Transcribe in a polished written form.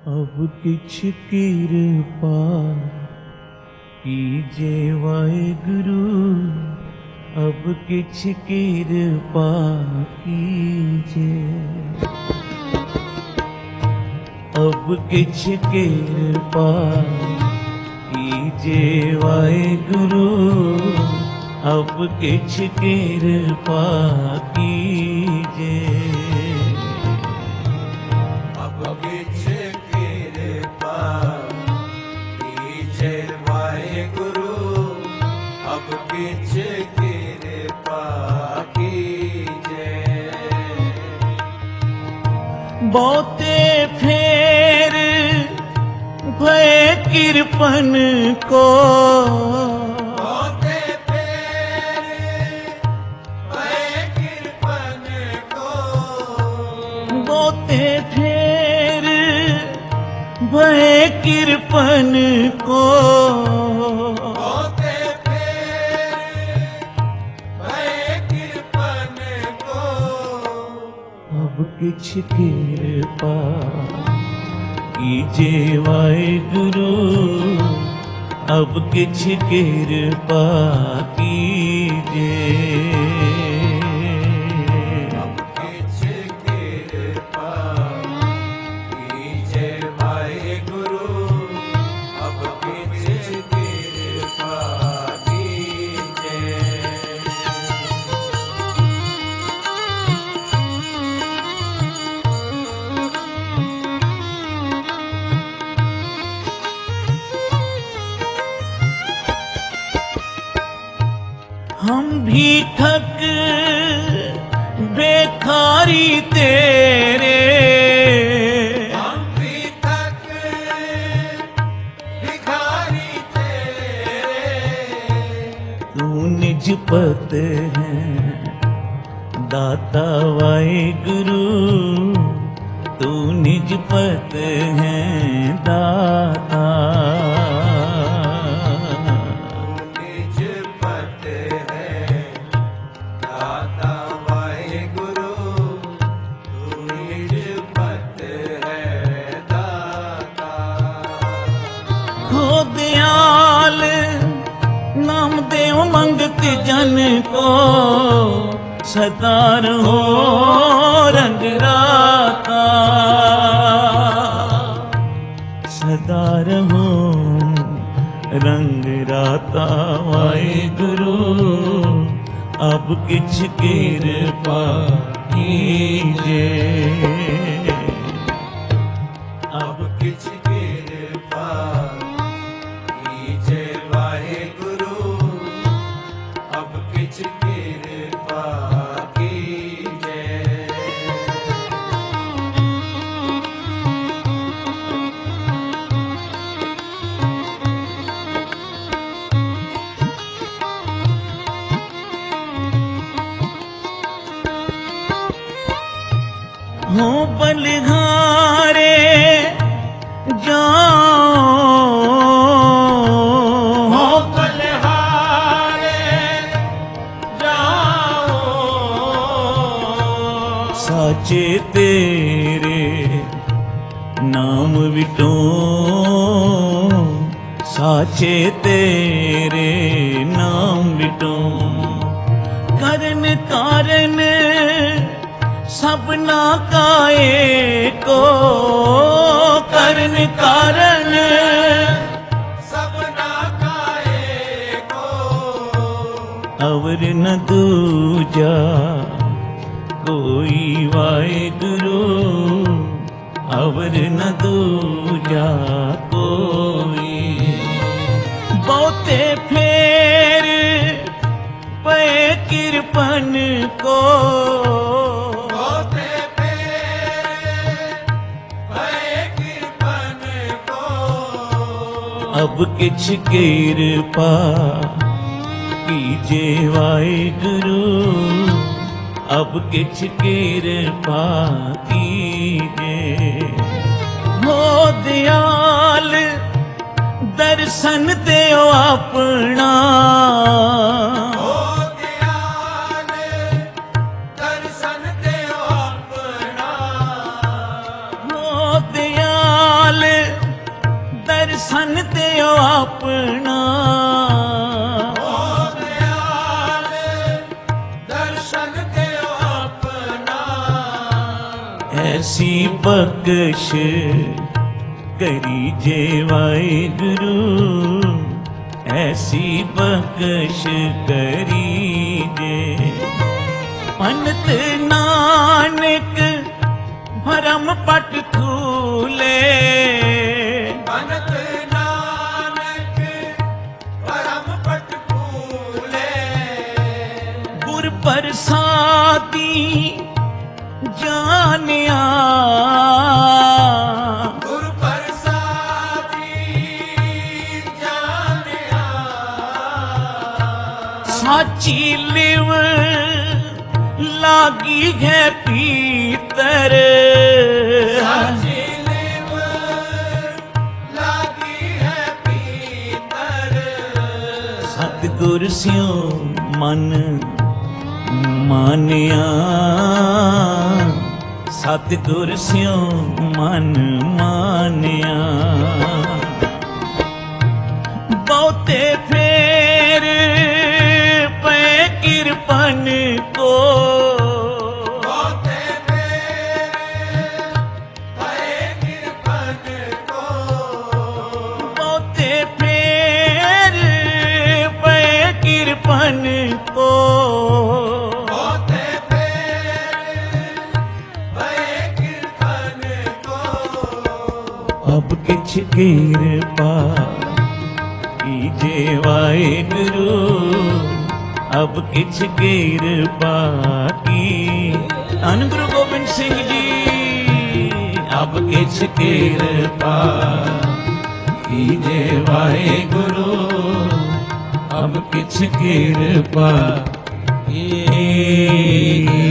अब किछ कृपा कीजे वाहेगुरु, अब किछ कृपा कीजे, अब किछ कृपा कीजे वाहेगुरु, अब किछ कृपा कीजे, अब किछ कृपा कीजे वाहेगुरु, अब किछ कृपा कीजे। बहुते फेर भय कृपन को, बहुते फेर भय कृपन को, बहुते फेर भय कृपन को, बहुते फेर भय कृपन को। अब किछ कृपा कीजे वाहेगुरु, अब किछ कृपा कीजे, अब किछ कृपा कीजे वाहेगुरु, अब किछ कृपा कीजे। हम भी ठग बेकारी तेरे, हम भी तक भिखारी तेरे, तू निज पत है दाता वाहेगुरु, तू निज पत है दाता, निज पत है दाता वाहेगुरु, तू निज पत है दाता। हो दयाल नाम देव मंगत जन को, सदा रहो रंग राता, सदा रहो रंग राता वाहेगुरु, अब किछ कृपा कीजे, अब किछ कृपा कीजे वाहेगुरु, अब किछ कृपा कीजे। हो बलिहारे जाओ, हो बलिहारे जाओ, साचे तेरे नाम विटो, साचे तेरे नाम विटो, करन कारण सबना काए को, करन कारण सबना काए को, अवर न दूजा कोई वाहेगुरु, अवर न दूजा कोई, बहुते फेर पे कृपन को, बहुते फेर भय कृपन को। अब किछ कृपा कीजे वाहेगुरु, अब किछ कृपा कीजे, हो दयाल दर्शन देओ अपना, हो दयाल दर्शन देओ अपना, हो दयाल ਦਰਸ਼ਨ ਦਿਓ ਆਪਣਾ ਓ ਦਿਆਲ ਦਰਸ਼ਨ ਦਿਓ ਆਪਣਾ ਐਸੀ ਬਖਸ਼ ਕਰੀ ਜੇ ਵਾਹਿਗੁਰੂ ਐਸੀ ਬਖਸ਼ ਕਰੀ ਜੇ ਪੰਡਤ ਨਾਨਕ ਭਰਮ ਪਟ ਖੂਲੇ ਪੰਡਤ ਨਾਨਕ ਪਰਮ ਪਟ ਖੂਲੇ ਗੁਰ ਪ੍ਰਸਾਦੀ ਜਾਣਿਆ ਗੁਰ ਪ੍ਰਸਾਦੀ ਜਾਣਿਆ ਸਾਚੀ ਲਿਵ ਲਾਗੀ ਹੈ ਪੀਤਰ ਸਾਚੀ ਲਿਵ ਲਾਗੀ ਹੈ ਪੀਤਰ ਸਤਿਗੁਰ ਸਿਉ ਮਨ ਮਾਨਿਆ ਸਤਿਗੁਰ ਸਿਉ ਮਨ ਮਾਨਿਆ ਬਹੁਤੇ ਫੇਰ ਪਏ ਕਿਰਪਨ ਕੋ ਬਹੁਤੇ ਫੇਰ ਪਏ ਕਿਰਪਨ ਕੋ ਬਹੁਤੇ ਫੇਰ ਪਏ ਕਿਰਪਨ ਕੋ ਬਹੁਤੇ ਫੇਰ ਪਏ ਕਿਰਪਨ ਕੋ ਅਬ ਕਿਛ ਕਿਰਪਾ ਕੀਜੇ ਵਾਹਿਗੁਰੂ ਅਬ ਕਿਛ ਕਿਰਪਾ ਕੀ ਧੰਨ ਗੁਰੂ ਗੋਬਿੰਦ ਸਿੰਘ ਜੀ ਅਬ ਕਿਛ ਕਿਰਪਾ ਕੀਜੇ ਵਾਹਿਗੁਰੂ ਅਬ ਕਿਛ ਕਿਰਪਾ ਕੀ